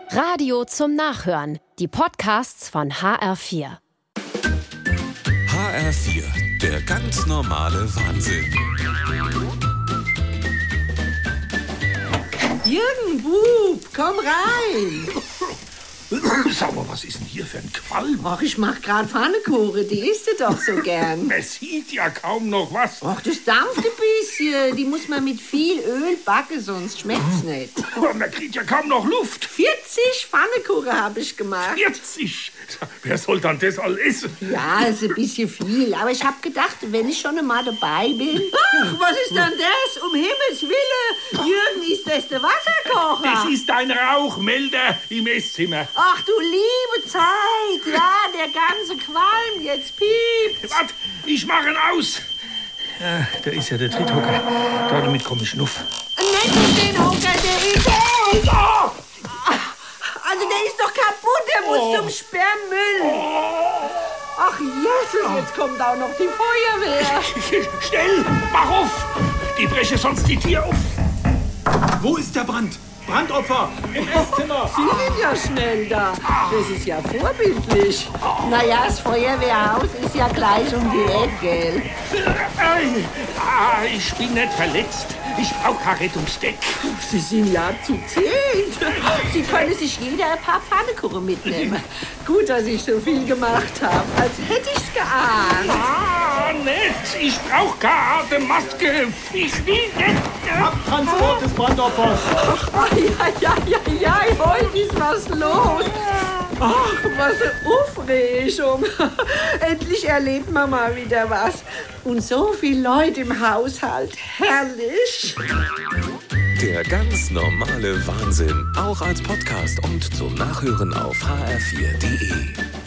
Radio zum Nachhören. Die Podcasts von HR4. HR4, der ganz normale Wahnsinn. Jürgen, Bub, komm rein. Sag mal, was ist denn hier für ein Qualm? Ach, ich mach grad Pfannkuchen, die isst du doch so gern. Man sieht ja kaum noch was. Ach, das dampft ein bisschen. Die muss man mit viel Öl backen, sonst schmeckt's nicht. Man kriegt ja kaum noch Luft. 40 Pfannkuchen habe ich gemacht. 40? Wer soll dann das all essen? Ja, ist ein bisschen viel, aber ich hab gedacht, wenn ich schon einmal dabei bin... Ach, was ist denn das? Um Himmels Willen! Jürgen, ist das der Wasserkocher? Das ist ein Rauchmelder im Esszimmer. Ach, du liebe Zeit! Ja, der ganze Qualm, jetzt piept. Warte, ich mache ihn aus. Ja, da ist ja der Tritthocker. Damit komme ich schnuff. Nicht den Hocker, der ist... Oh! Also der ist doch kaputt, der muss zum Sperrmüll. Ach Jesus, jetzt kommt auch noch die Feuerwehr. Schnell, mach auf! Die breche sonst die Tür auf. Wo ist der Brand? Brandopfer im Esszimmer. Sie sind ja schnell da. Das ist ja vorbildlich. Naja, das Feuerwehrhaus ist ja gleich um die Ecke. Ich bin nicht verletzt. Ich brauche kein Rettungsdeck. Sie sind ja zu 10. Sie können sich jeder ein paar Pfannkuchen mitnehmen. Gut, dass ich so viel gemacht habe, als hätte ich's geahnt. Ah, nicht. Ich brauche keine Atemmaske. Ich will nicht. Abtransport des Brandopfers. Ja, heute ist was los. Ach, was eine Aufregung. Endlich erlebt man mal wieder was. Und so viele Leute im Haushalt. Herrlich. Der ganz normale Wahnsinn, auch als Podcast und zum Nachhören auf hr4.de.